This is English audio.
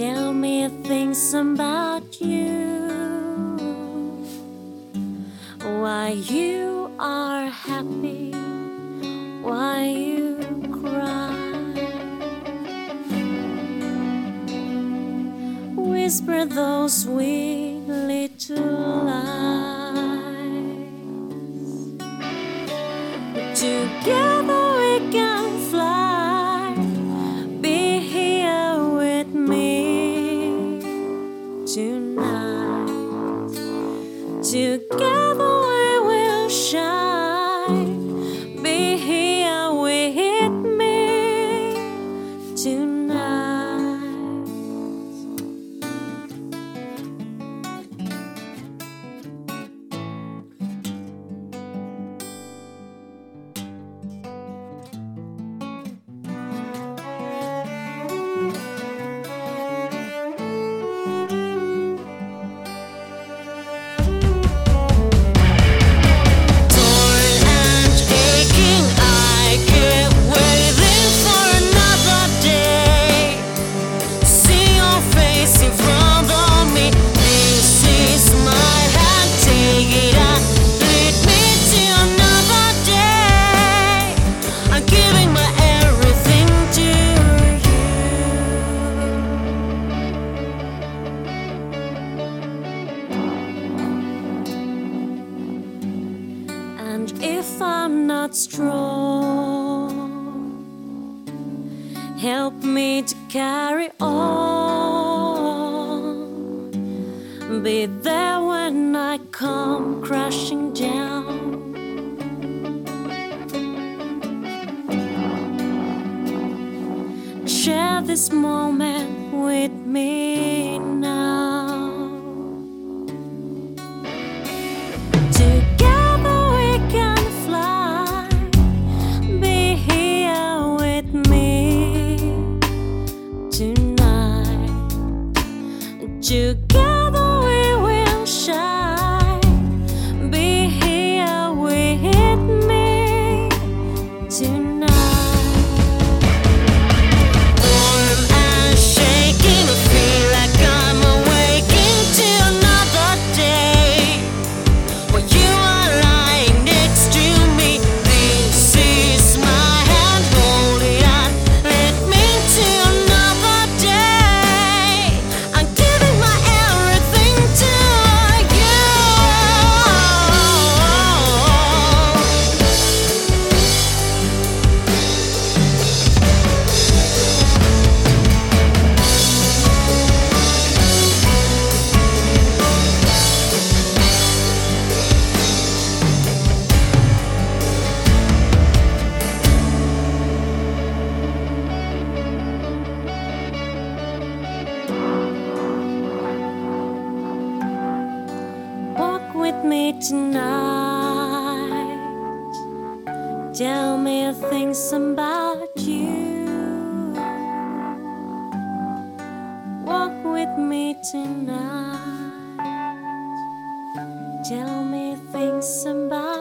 Tell me things about you, why you are happy, why you cry. Whisper those sweet little lies. Together we can fly. Be here with me tonight. Together we will shine. Be here with me tonight. And if I'm not strong, help me to carry on. Be there when I come crashing down. Share this moment with me now. Together we will shine. Be here with me tonight. Warm and shaking, I feel like I'm awaking to another day. While you are lying next to me, this is my hand, hold it on, lead me to another day. I'm giving my everything to you. Walk with me tonight. Tell me things about you. Walk with me tonight. Tell me things about